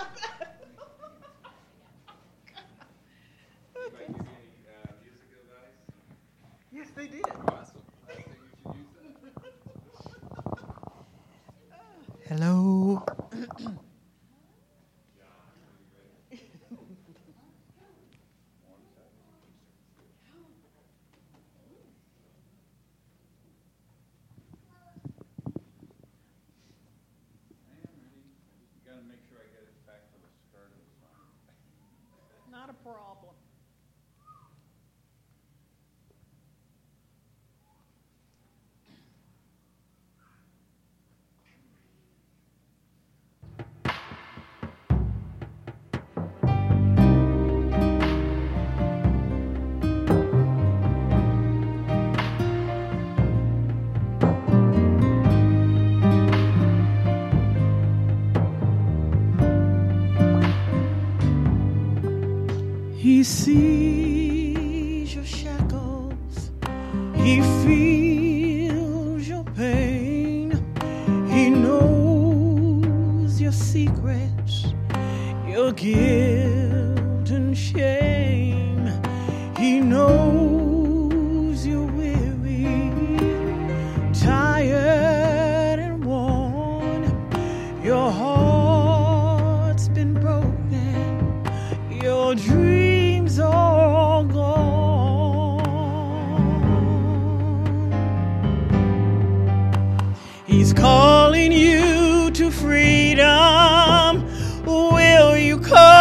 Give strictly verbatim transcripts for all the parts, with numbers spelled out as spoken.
Yes, they did. Awesome. I think we should use that. Hello. Not a problem. He sees your shackles, he feels your pain, he knows your secrets, your guilt and shame, he knows you're weary, tired and worn, your heart's been broken, your dreams all gone. He's calling you to freedom. Will you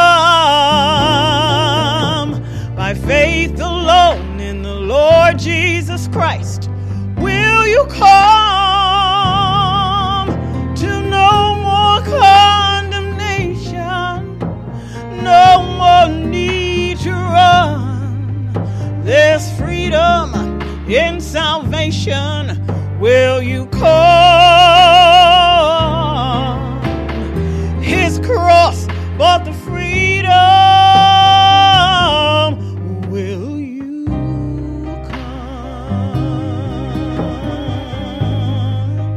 come? By faith alone in the Lord Jesus Christ. Will you come to no more condemnation? No more need to run. There's freedom in salvation. Will you come? His cross bought the freedom. Will you come?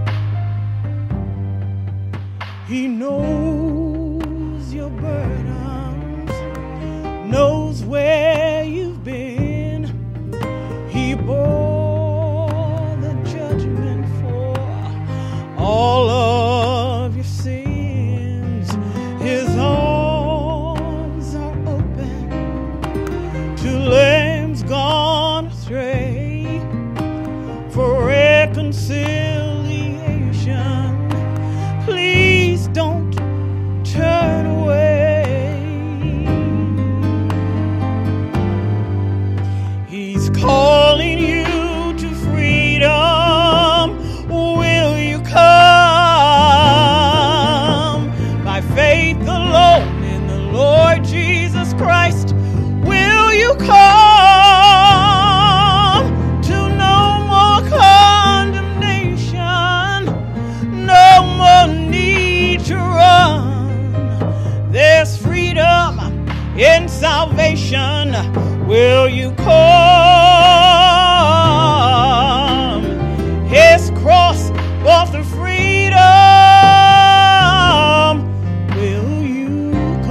He knows your burdens, knows where you've been. He bore the judgment for all of your sins. His arms are open to lambs gone astray for reconciliation. Please don't turn away. He's calling you to freedom. Will you come? By faith alone in the Lord Jesus Christ. Will you come to no more condemnation? No more need to run. There's freedom in salvation. Will you come? His cross bought the freedom. Will you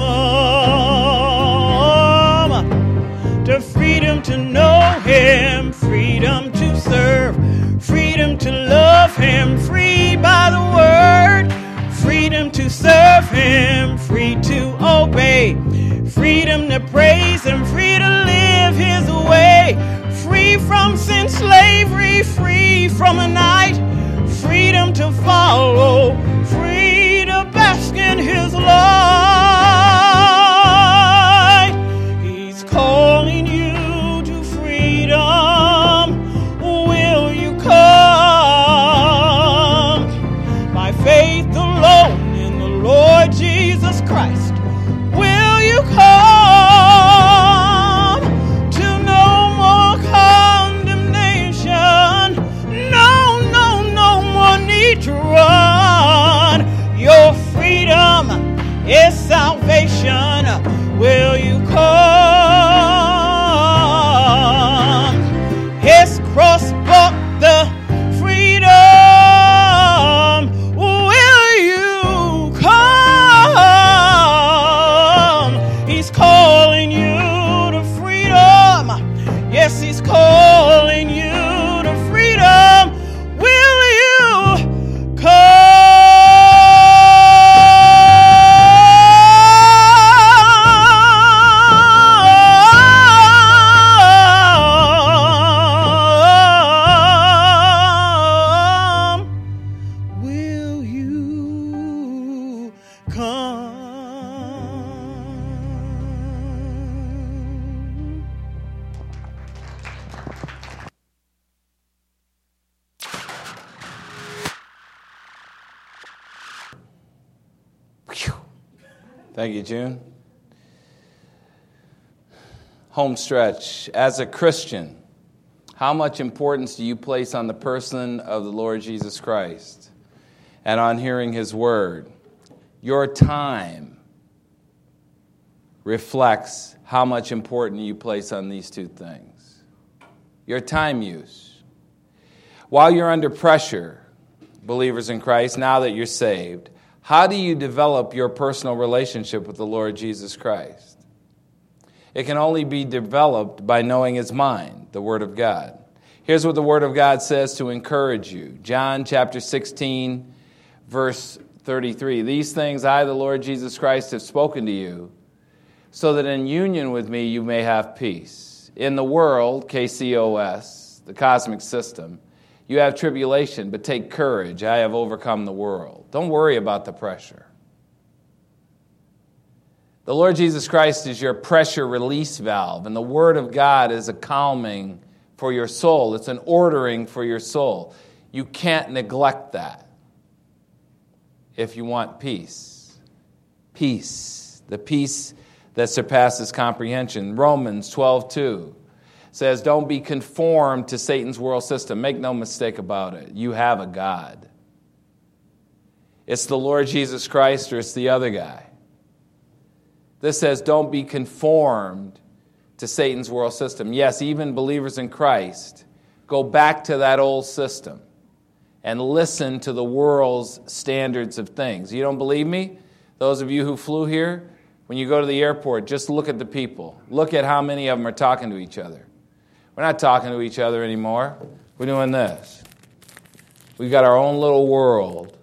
come to freedom to know him, freedom to serve, freedom to love him, free by the word, freedom to serve him, free to obey, freedom to praise him, free to live his way, free from sin, slavery, free from the night, freedom to follow, free to bask in his light. He's calling you to freedom. Will you come? By faith alone in the Lord Jesus Christ. Will you come to no more condemnation? No, no, no more need to run. Your freedom is salvation. Will you come? His cross bought the freedom. Will you come? calling you to freedom. Yes, he's calling you to freedom. Will you come? Will you come? Thank you, June. Home stretch. As a Christian, how much importance do you place on the person of the Lord Jesus Christ and on hearing his word? Your time reflects how much importance you place on these two things. Your time use. While you're under pressure, believers in Christ, now that you're saved, how do you develop your personal relationship with the Lord Jesus Christ? It can only be developed by knowing his mind, the Word of God. Here's what the Word of God says to encourage you. John chapter sixteen, verse thirty-three. These things I, the Lord Jesus Christ, have spoken to you, so that in union with me you may have peace. In the world, K C O S, the cosmic system, you have tribulation, but take courage. I have overcome the world. Don't worry about the pressure. The Lord Jesus Christ is your pressure release valve, and the Word of God is a calming for your soul. It's an ordering for your soul. You can't neglect that if you want peace. Peace, the peace that surpasses comprehension. Romans twelve two. Says, don't be conformed to Satan's world system. Make no mistake about it. You have a God. It's the Lord Jesus Christ or it's the other guy. This says, don't be conformed to Satan's world system. Yes, even believers in Christ go back to that old system and listen to the world's standards of things. You don't believe me? Those of you who flew here, when you go to the airport, just look at the people. Look at how many of them are talking to each other. We're not talking to each other anymore. We're doing this. We've got our own little world.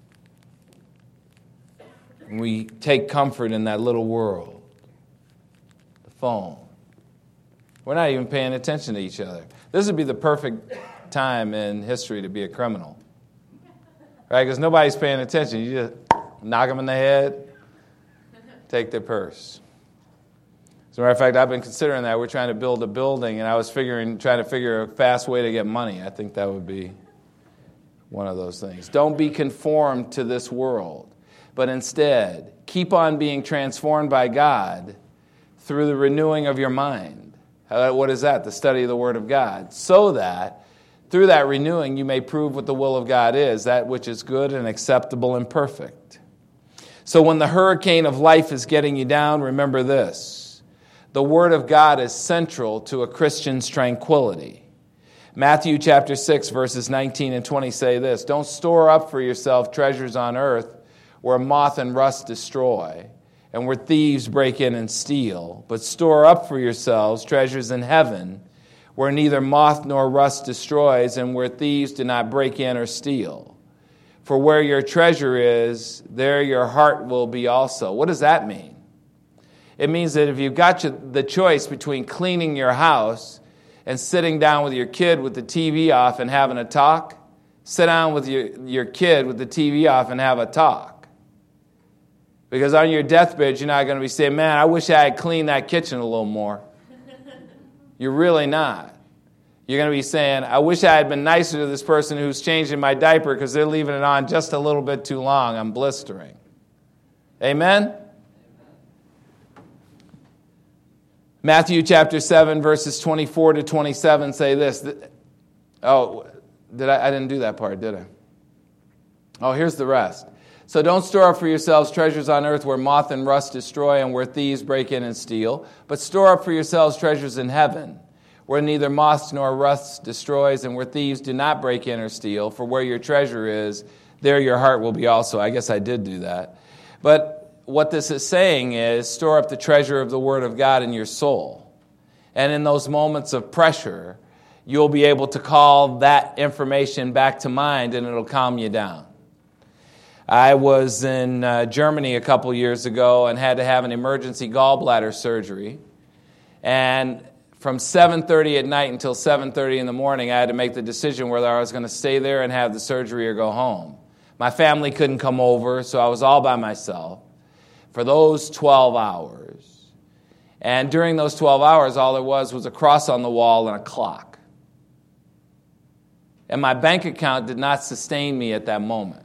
And we take comfort in that little world. The phone. We're not even paying attention to each other. This would be the perfect time in history to be a criminal. Right? Because nobody's paying attention. You just knock them in the head, take their purse. As a matter of fact, I've been considering that. We're trying to build a building, and I was figuring, trying to figure a fast way to get money. I think that would be one of those things. Don't be conformed to this world, but instead, keep on being transformed by God through the renewing of your mind. What is that? The study of the Word of God. So that, through that renewing, you may prove what the will of God is, that which is good and acceptable and perfect. So when the hurricane of life is getting you down, remember this. The Word of God is central to a Christian's tranquility. Matthew chapter six, verses nineteen and twenty say this, don't store up for yourself treasures on earth where moth and rust destroy and where thieves break in and steal, but store up for yourselves treasures in heaven where neither moth nor rust destroys and where thieves do not break in or steal. For where your treasure is, there your heart will be also. What does that mean? It means that if you've got the choice between cleaning your house and sitting down with your kid with the T V off and having a talk, sit down with your, your kid with the T V off and have a talk. Because on your deathbed, you're not going to be saying, man, I wish I had cleaned that kitchen a little more. You're really not. You're going to be saying, I wish I had been nicer to this person who's changing my diaper because they're leaving it on just a little bit too long. I'm blistering. Amen? Matthew chapter seven, verses twenty-four to twenty-seven say this. Oh, did I? I didn't do that part, did I? Oh, here's the rest. So don't store up for yourselves treasures on earth where moth and rust destroy and where thieves break in and steal, but store up for yourselves treasures in heaven where neither moth nor rust destroys and where thieves do not break in or steal. For where your treasure is, there your heart will be also. I guess I did do that. But what this is saying is store up the treasure of the Word of God in your soul. And in those moments of pressure, you'll be able to call that information back to mind and it'll calm you down. I was in uh, Germany a couple years ago and had to have an emergency gallbladder surgery. And from seven thirty at night until seven thirty in the morning, I had to make the decision whether I was going to stay there and have the surgery or go home. My family couldn't come over, so I was all by myself for those twelve hours. And during those twelve hours, all there was was a cross on the wall and a clock. And my bank account did not sustain me at that moment.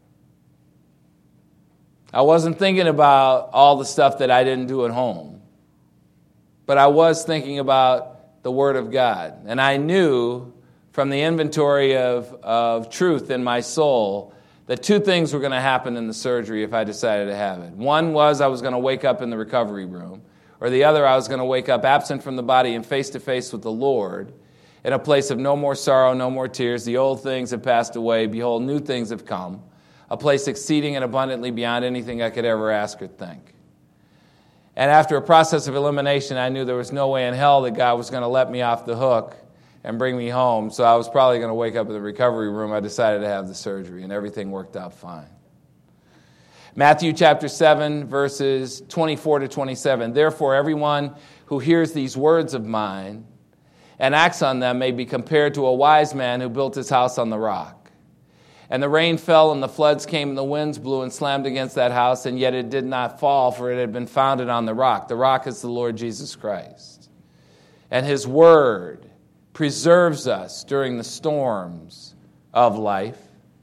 I wasn't thinking about all the stuff that I didn't do at home. But I was thinking about the Word of God. And I knew from the inventory of, of truth in my soul that two things were going to happen in the surgery if I decided to have it. One was I was going to wake up in the recovery room. Or the other, I was going to wake up absent from the body and face-to-face with the Lord in a place of no more sorrow, no more tears. The old things have passed away. Behold, new things have come. A place exceeding and abundantly beyond anything I could ever ask or think. And after a process of elimination, I knew there was no way in hell that God was going to let me off the hook and bring me home. So I was probably going to wake up in the recovery room. I decided to have the surgery, and everything worked out fine. Matthew chapter seven, verses twenty-four to twenty-seven. Therefore, everyone who hears these words of mine and acts on them may be compared to a wise man who built his house on the rock. And the rain fell, and the floods came, and the winds blew and slammed against that house, and yet it did not fall, for it had been founded on the rock. The rock is the Lord Jesus Christ. And his word preserves us during the storms of life.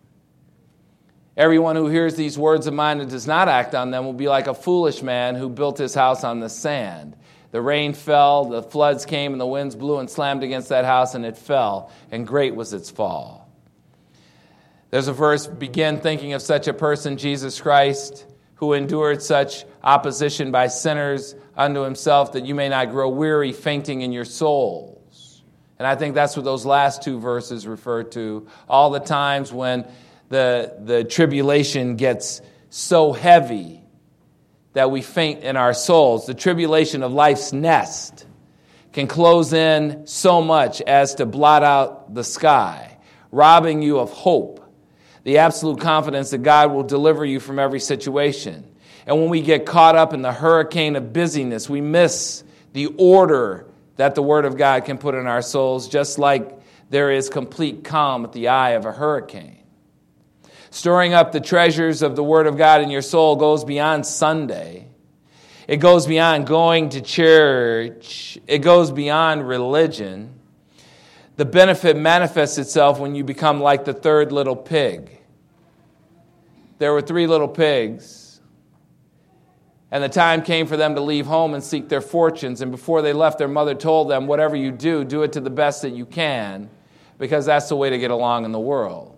Everyone who hears these words of mine and does not act on them will be like a foolish man who built his house on the sand. The rain fell, the floods came, and the winds blew and slammed against that house, and it fell, and great was its fall. There's a verse, begin thinking of such a person, Jesus Christ, who endured such opposition by sinners unto himself, that you may not grow weary, fainting in your souls. And I think that's what those last two verses refer to. All the times when the, the tribulation gets so heavy that we faint in our souls. The tribulation of life's nest can close in so much as to blot out the sky, robbing you of hope. The absolute confidence that God will deliver you from every situation. And when we get caught up in the hurricane of busyness, we miss the order that the Word of God can put in our souls, just like there is complete calm at the eye of a hurricane. Storing up the treasures of the Word of God in your soul goes beyond Sunday. It goes beyond going to church. It goes beyond religion. The benefit manifests itself when you become like the third little pig. There were three little pigs, and the time came for them to leave home and seek their fortunes. And before they left, their mother told them, whatever you do, do it to the best that you can, because that's the way to get along in the world.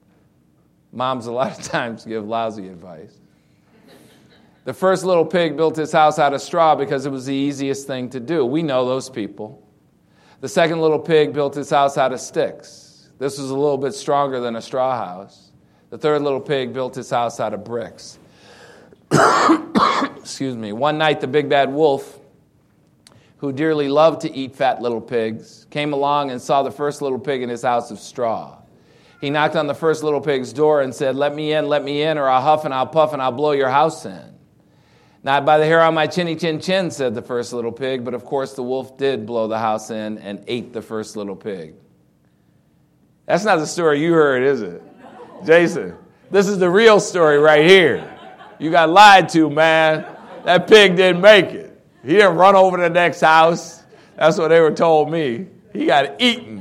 Moms a lot of times give lousy advice. The first little pig built his house out of straw because it was the easiest thing to do. We know those people. The second little pig built his house out of sticks. This was a little bit stronger than a straw house. The third little pig built his house out of bricks. Excuse me. One night, the big bad wolf, who dearly loved to eat fat little pigs, came along and saw the first little pig in his house of straw. He knocked on the first little pig's door and said, let me in, let me in, or I'll huff and I'll puff and I'll blow your house in. Not by the hair on my chinny chin chin, said the first little pig, but of course the wolf did blow the house in and ate the first little pig. That's not the story you heard, is it? Jason, this is the real story right here. You got lied to, man. That pig didn't make it. He didn't run over to the next house. That's what they were told me. He got eaten.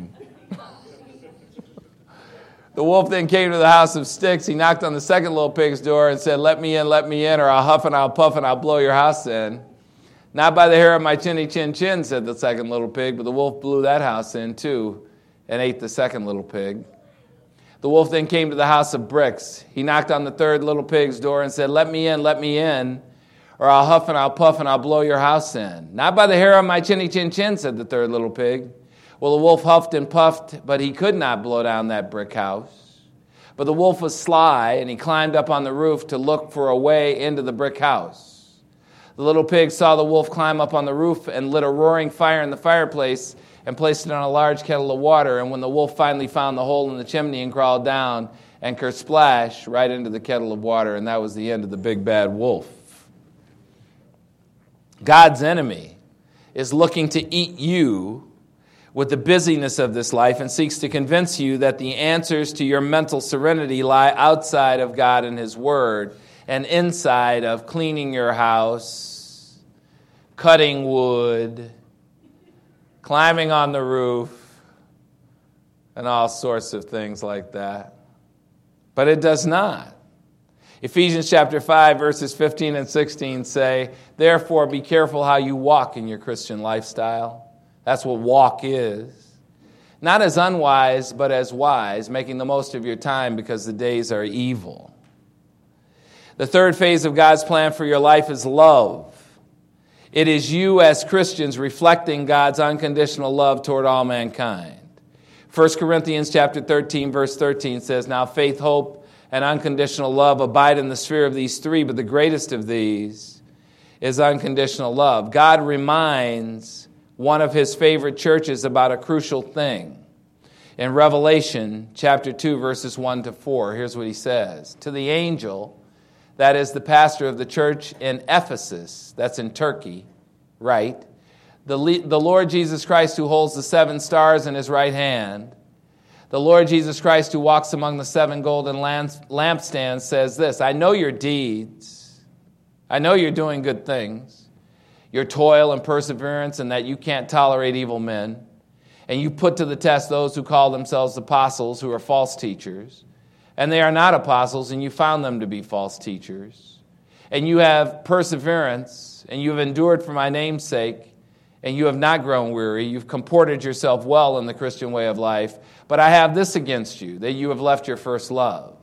The wolf then came to the house of sticks. He knocked on the second little pig's door and said, let me in, let me in, or I'll huff and I'll puff and I'll blow your house in. Not by the hair of my chinny chin chin, said the second little pig, but the wolf blew that house in too and ate the second little pig. The wolf then came to the house of bricks. He knocked on the third little pig's door and said, let me in, let me in, or I'll huff and I'll puff and I'll blow your house in. Not by the hair of my chinny chin chin, said the third little pig. Well, the wolf huffed and puffed, but he could not blow down that brick house. But the wolf was sly, and he climbed up on the roof to look for a way into the brick house. The little pig saw the wolf climb up on the roof and lit a roaring fire in the fireplace and placed it on a large kettle of water. And when the wolf finally found the hole in the chimney and crawled down, and kersplash, right into the kettle of water, and that was the end of the big bad wolf. God's enemy is looking to eat you with the busyness of this life and seeks to convince you that the answers to your mental serenity lie outside of God and His Word and inside of cleaning your house, cutting wood, climbing on the roof, and all sorts of things like that. But it does not. Ephesians chapter five, verses fifteen and sixteen say, "Therefore be careful how you walk in your Christian lifestyle." That's what walk is. Not as unwise, but as wise, making the most of your time because the days are evil. The third phase of God's plan for your life is love. It is you as Christians reflecting God's unconditional love toward all mankind. First Corinthians chapter thirteen, verse thirteen says, "Now faith, hope, and unconditional love abide in the sphere of these three, but the greatest of these is unconditional love." God reminds one of His favorite churches about a crucial thing. In Revelation chapter two, verses one to four, here's what He says. "To the angel, that is the pastor of the church in Ephesus," that's in Turkey, right? The, the Lord Jesus Christ who holds the seven stars in His right hand, the Lord Jesus Christ who walks among the seven golden lampstands says this, "I know your deeds. I know you're doing good things, your toil and perseverance, and that you can't tolerate evil men. And you put to the test those who call themselves apostles who are false teachers. And they are not apostles, and you found them to be false teachers. And you have perseverance, and you have endured for my name's sake, and you have not grown weary. You've comported yourself well in the Christian way of life. But I have this against you, that you have left your first love."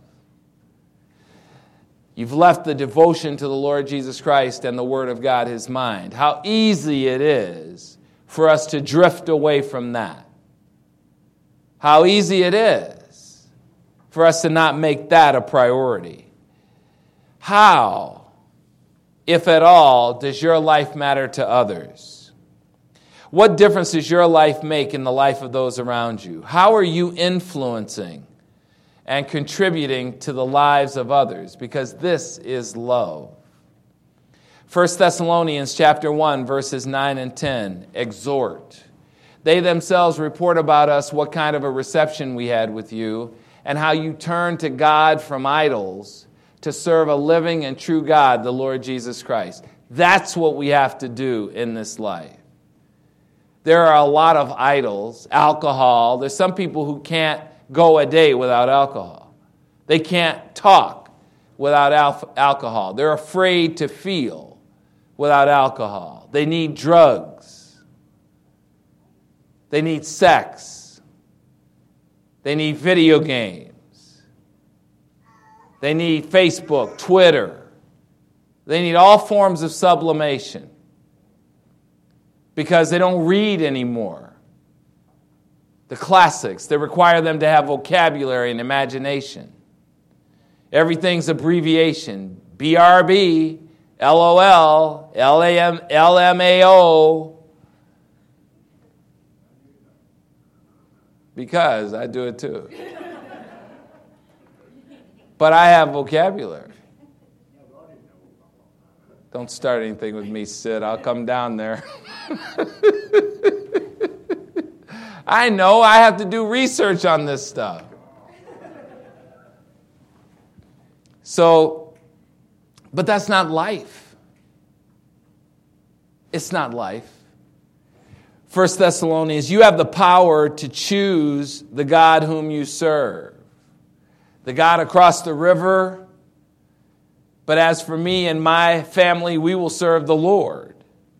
You've left the devotion to the Lord Jesus Christ and the Word of God, His mind. How easy it is for us to drift away from that. How easy it is for us to not make that a priority. How, if at all, does your life matter to others? What difference does your life make in the life of those around you? How are you influencing and contributing to the lives of others? Because this is love. First Thessalonians chapter one, verses nine and ten, exhort. They themselves report about us what kind of a reception we had with you and how you turned to God from idols to serve a living and true God, the Lord Jesus Christ. That's what we have to do in this life. There are a lot of idols, alcohol. There's some people who can't go a day without alcohol. They can't talk without al- alcohol. They're afraid to feel without alcohol. They need drugs. They need sex. They need video games. They need Facebook, Twitter. They need all forms of sublimation because they don't read anymore. The classics, they require them to have vocabulary and imagination. Everything's abbreviation. B R B, L O L, L A M, L M A O. Because I do it too. But I have vocabulary. Don't start anything with me, Sid. I'll come down there. I know I have to do research on this stuff. So, but that's not life. It's not life. First Thessalonians, you have the power to choose the God whom you serve. The God across the river. But as for me and my family, we will serve the Lord.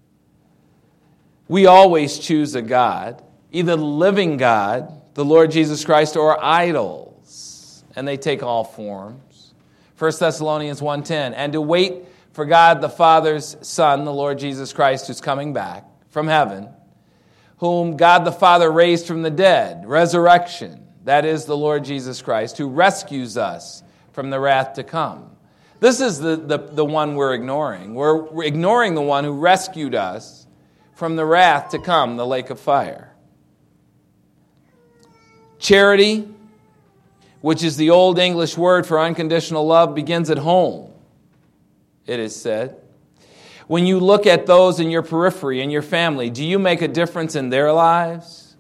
We always choose a God, either the living God, the Lord Jesus Christ, or idols. And they take all forms. First Thessalonians one ten, and to wait for God the Father's Son, the Lord Jesus Christ, who's coming back from heaven, whom God the Father raised from the dead, resurrection. that is the Lord Jesus Christ, who rescues us from the wrath to come. This is the, the, the one we're ignoring. We're ignoring the one who rescued us from the wrath to come, the lake of fire. Charity, which is the old English word for unconditional love, begins at home, it is said. When you look at those in your periphery, in your family, do you make a difference in their lives?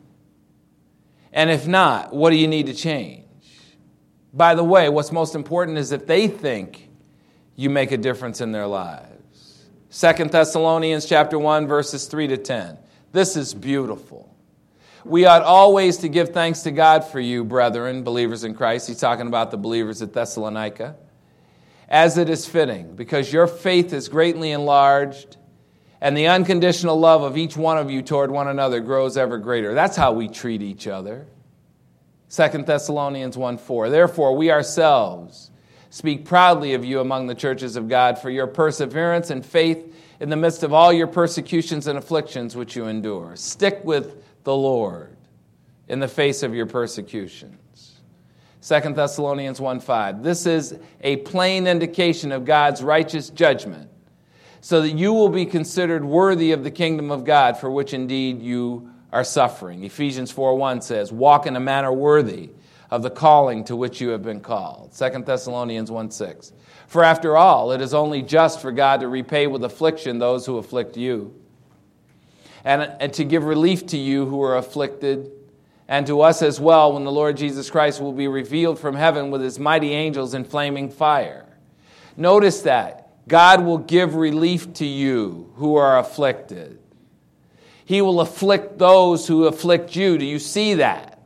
And if not, what do you need to change? By the way, what's most important is if they think you make a difference in their lives. Second Thessalonians chapter one, verses three to ten. This is beautiful. We ought always to give thanks to God for you, brethren, believers in Christ. He's talking about the believers at Thessalonica. As it is fitting, because your faith is greatly enlarged, and the unconditional love of each one of you toward one another grows ever greater. That's how we treat each other. Second Thessalonians one four. Therefore, we ourselves speak proudly of you among the churches of God for your perseverance and faith in the midst of all your persecutions and afflictions which you endure. Stick with the Lord in the face of your persecutions. Second Thessalonians one five. This is a plain indication of God's righteous judgment, so that you will be considered worthy of the kingdom of God, for which indeed you are suffering. Ephesians four one says, walk in a manner worthy of the calling to which you have been called. Second Thessalonians one six. For after all, it is only just for God to repay with affliction those who afflict you, and, and to give relief to you who are afflicted, and to us as well when the Lord Jesus Christ will be revealed from heaven with his mighty angels in flaming fire. Notice that. God will give relief to you who are afflicted. He will afflict those who afflict you. Do you see that?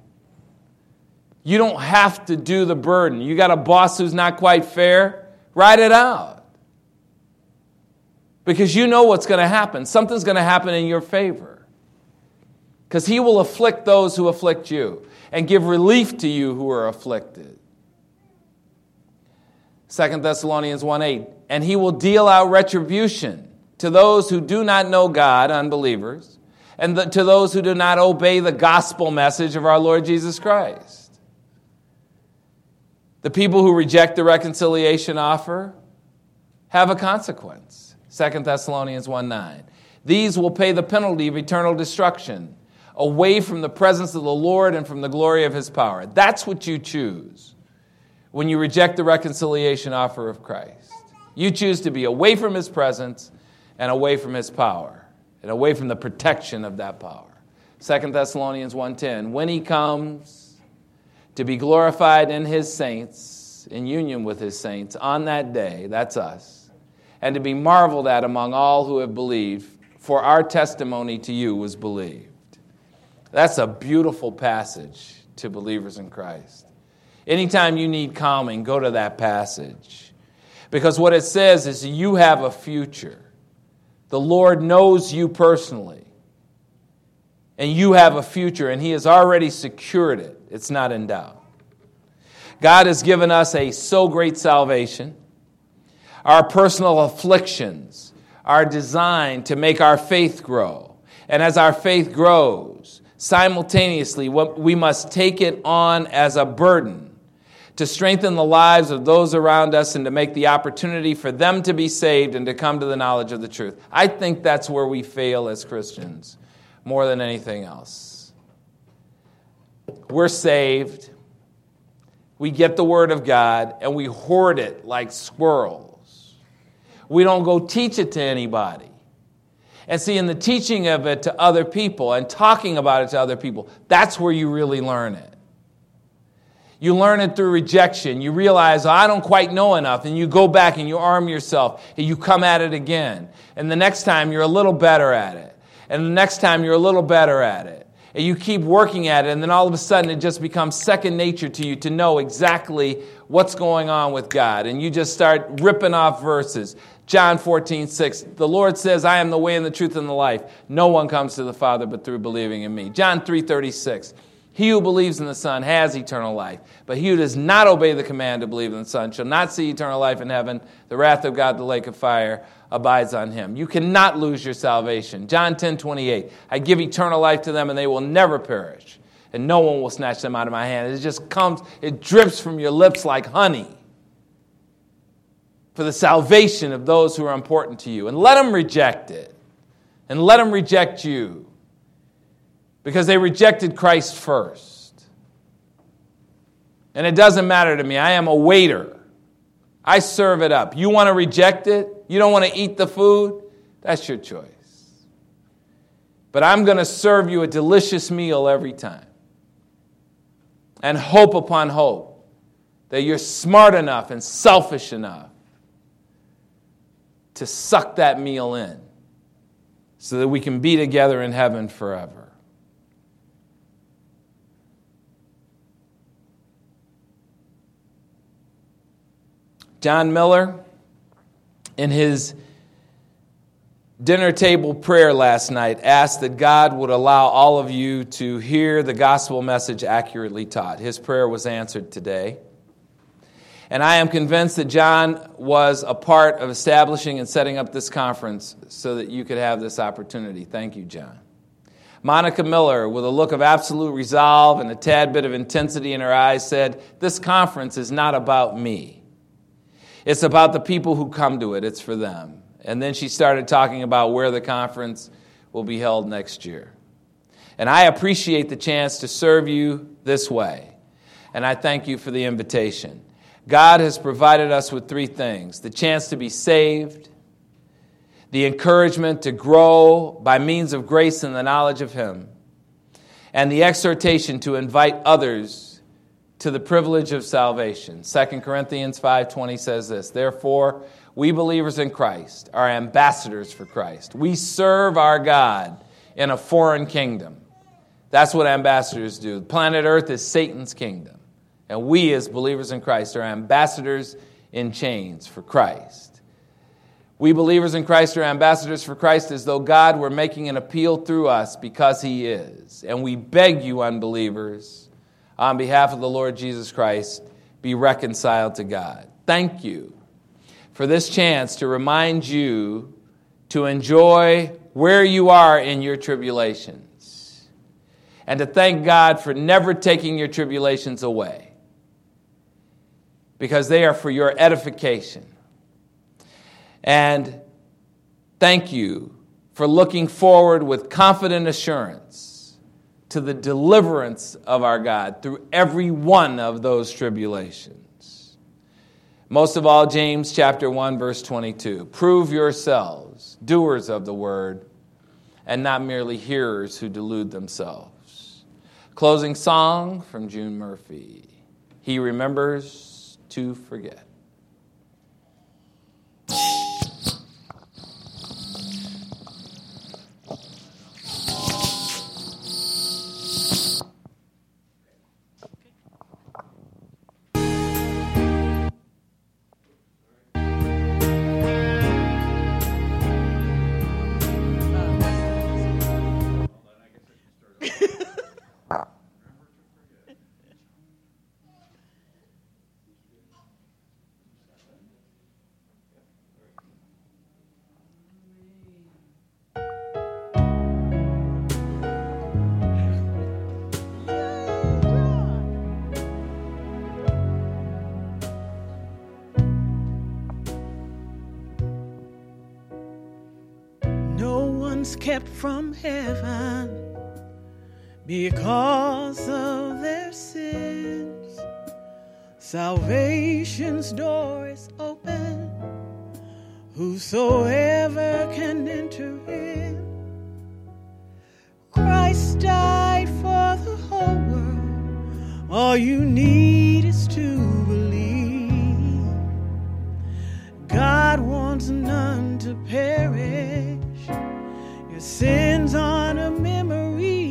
You don't have to do the burden. You got a boss who's not quite fair? Write it out. Because you know what's going to happen. Something's going to happen in your favor. Because he will afflict those who afflict you and give relief to you who are afflicted. Second Thessalonians one eight. And he will deal out retribution to those who do not know God, unbelievers, and the, to those who do not obey the gospel message of our Lord Jesus Christ. The people who reject the reconciliation offer have a consequence. Second Thessalonians one nine. These will pay the penalty of eternal destruction, away from the presence of the Lord and from the glory of his power. That's what you choose when you reject the reconciliation offer of Christ. You choose to be away from his presence and away from his power and away from the protection of that power. Second Thessalonians one ten. When he comes to be glorified in his saints, in union with his saints, on that day, that's us, and to be marveled at among all who have believed, for our testimony to you was believed. That's a beautiful passage to believers in Christ. Anytime you need calming, go to that passage. Because what it says is you have a future. The Lord knows you personally. And you have a future, and he has already secured it. It's not in doubt. God has given us a so great salvation. Our personal afflictions are designed to make our faith grow. And as our faith grows, simultaneously, we must take it on as a burden to strengthen the lives of those around us and to make the opportunity for them to be saved and to come to the knowledge of the truth. I think that's where we fail as Christians more than anything else. We're saved, we get the Word of God, and we hoard it like squirrels. We don't go teach it to anybody. And see, in the teaching of it to other people and talking about it to other people, that's where you really learn it. You learn it through rejection. You realize, oh, I don't quite know enough. And you go back and you arm yourself and you come at it again. And the next time you're a little better at it. And the next time you're a little better at it. And you keep working at it. And then all of a sudden it just becomes second nature to you to know exactly what's going on with God. And you just start ripping off verses. John fourteen six, the Lord says, I am the way and the truth and the life. No one comes to the Father but through believing in me. John three thirty-six, he who believes in the Son has eternal life. But he who does not obey the command to believe in the Son shall not see eternal life in heaven. The wrath of God, the lake of fire, abides on him. You cannot lose your salvation. John ten twenty-eight, I give eternal life to them and they will never perish. and no one will snatch them out of my hand. It just comes, it drips from your lips like honey for the salvation of those who are important to you. And let them reject it. And let them reject you. Because they rejected Christ first. And it doesn't matter to me. I am a waiter. I serve it up. You want to reject it? You don't want to eat the food? That's your choice. But I'm going to serve you a delicious meal every time. And hope upon hope that you're smart enough and selfish enough to suck that meal in so that we can be together in heaven forever. John Miller, in his dinner table prayer last night, asked that God would allow all of you to hear the gospel message accurately taught. His prayer was answered today. And I am convinced that John was a part of establishing and setting up this conference so that you could have this opportunity. Thank you, John. Monica Miller, with a look of absolute resolve and a tad bit of intensity in her eyes, said, "This conference is not about me. It's about the people who come to it. It's for them." And then she started talking about where the conference will be held next year. And I appreciate the chance to serve you this way. And I thank you for the invitation. God has provided us with three things: the chance to be saved, the encouragement to grow by means of grace and the knowledge of Him, and the exhortation to invite others to the privilege of salvation. Second Corinthians five twenty says this: "Therefore, we believers in Christ are ambassadors for Christ. We serve our God in a foreign kingdom." That's what ambassadors do. Planet Earth is Satan's kingdom. And we, as believers in Christ, are ambassadors in chains for Christ. We believers in Christ are ambassadors for Christ as though God were making an appeal through us because He is. And we beg you, unbelievers, on behalf of the Lord Jesus Christ, be reconciled to God. Thank you for this chance to remind you to enjoy where you are in your tribulations, and to thank God for never taking your tribulations away, because they are for your edification. And thank you for looking forward with confident assurance to the deliverance of our God through every one of those tribulations. Most of all, James chapter one, verse twenty-two. "Prove yourselves doers of the word, and not merely hearers who delude themselves." Closing song from June Murphy. "He remembers to forget." Kept from heaven because of their sins. Salvation's door is open, whosoever can enter in. Christ died for the whole world. All you need is to believe. God wants none to perish. Your sins aren't a memory.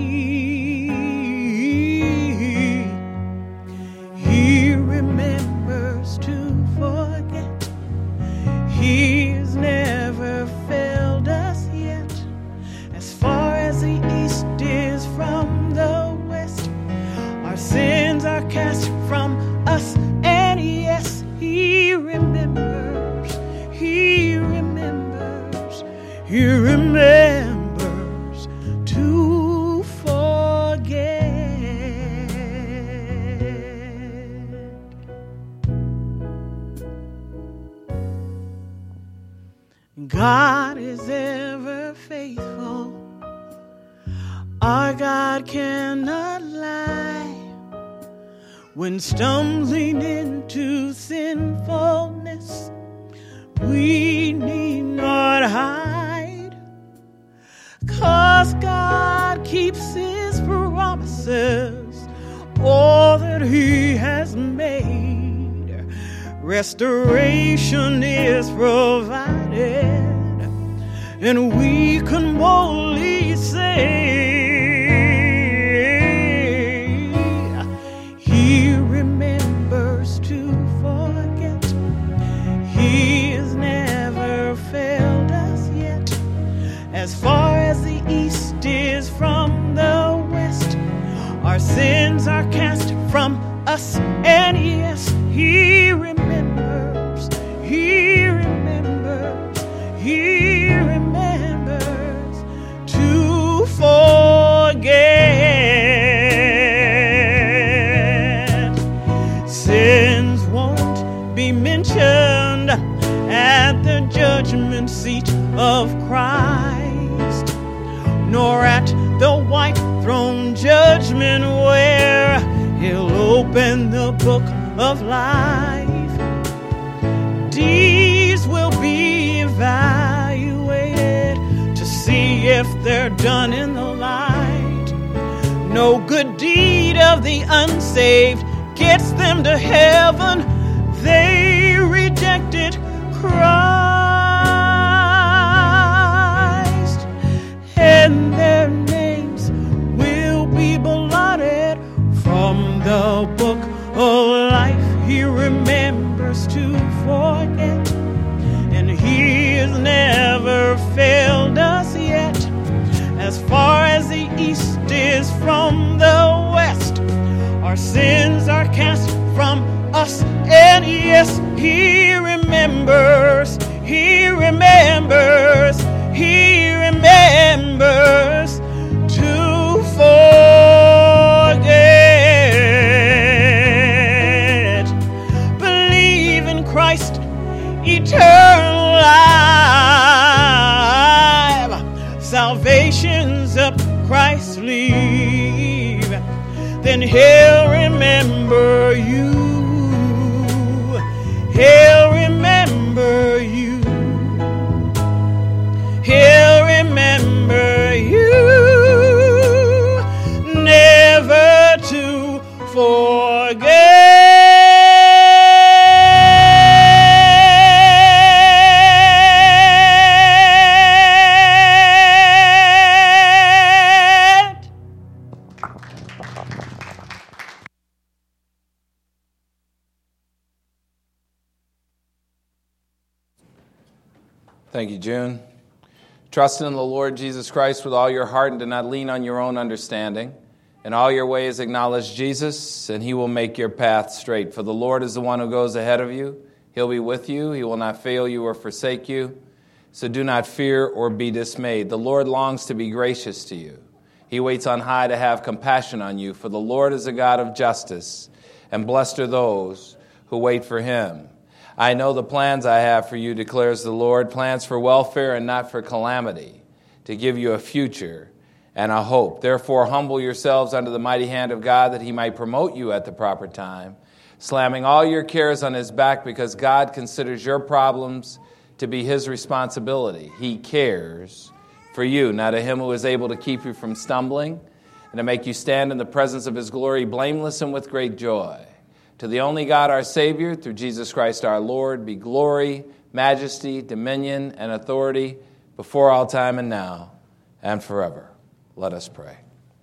He remembers to forget. He has never failed us yet. As far as the east is from the west, our sins are cast from us. And yes, He remembers. He remembers. He remembers to forget. is ever faithful. Our God cannot lie. When stumbling into sinfulness, we need not hide. 'Cause God keeps his promises, all that he has made. Restoration is provided, and we can boldly say, he remembers to forget. He has never failed us yet. As far as the east is from the west, our sins are cast from us, and yes, he remembers, he remembers, he remembers to forget. Sins won't be mentioned at the judgment seat of Christ, nor at the white throne judgment where he'll open the book of life. Deeds will be evaluated to see if they're done in the light. No good deed of the unsaved gets them to heaven. They rejected Christ, and their names will be blotted from the book of life. He remembers to forget, and he has never failed us yet. As far as the east is from the west, our sins are cast from us, and yes, he remembers, he remembers, he remembers to forget. Believe in Christ, eternal life. Salvation's up Christ's sleeve. Then he'll remember you. He'll remember you. He'll remember you. Never to forget. Thank you, June. Trust in the Lord Jesus Christ with all your heart and do not lean on your own understanding. In all your ways acknowledge Jesus, and he will make your path straight. For the Lord is the one who goes ahead of you. He'll be with you. He will not fail you or forsake you. So do not fear or be dismayed. The Lord longs to be gracious to you. He waits on high to have compassion on you. For the Lord is a God of justice, and blessed are those who wait for him. I know the plans I have for you, declares the Lord, plans for welfare and not for calamity, to give you a future and a hope. Therefore, humble yourselves under the mighty hand of God, that he might promote you at the proper time, slamming all your cares on his back, because God considers your problems to be his responsibility. He cares for you. Now to him who is able to keep you from stumbling and to make you stand in the presence of his glory, blameless and with great joy. To the only God, our Savior, through Jesus Christ our Lord, be glory, majesty, dominion, and authority before all time and now and forever. Let us pray.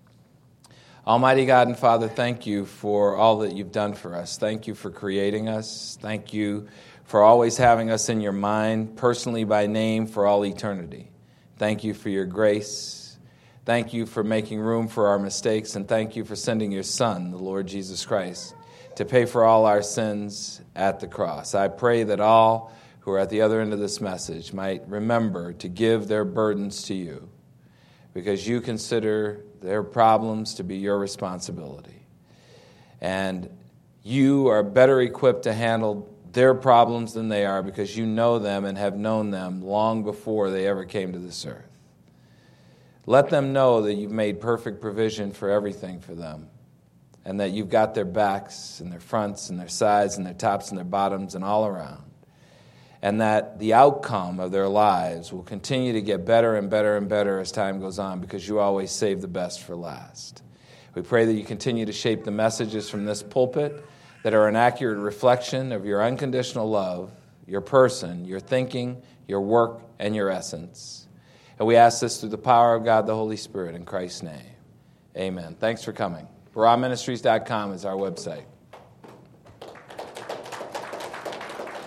Almighty God and Father, thank you for all that you've done for us. Thank you for creating us. Thank you for always having us in your mind, personally by name, for all eternity. Thank you for your grace. Thank you for making room for our mistakes, and thank you for sending your Son, the Lord Jesus Christ, to pay for all our sins at the cross. I pray that all who are at the other end of this message might remember to give their burdens to you, because you consider their problems to be your responsibility. And you are better equipped to handle their problems than they are because you know them and have known them long before they ever came to this earth. Let them know that you've made perfect provision for everything for them, and that you've got their backs and their fronts and their sides and their tops and their bottoms and all around, and that the outcome of their lives will continue to get better and better and better as time goes on because you always save the best for last. We pray that you continue to shape the messages from this pulpit that are an accurate reflection of your unconditional love, your person, your thinking, your work, and your essence. And we ask this through the power of God the Holy Spirit in Christ's name. Amen. Thanks for coming. Barah Ministries dot com is our website.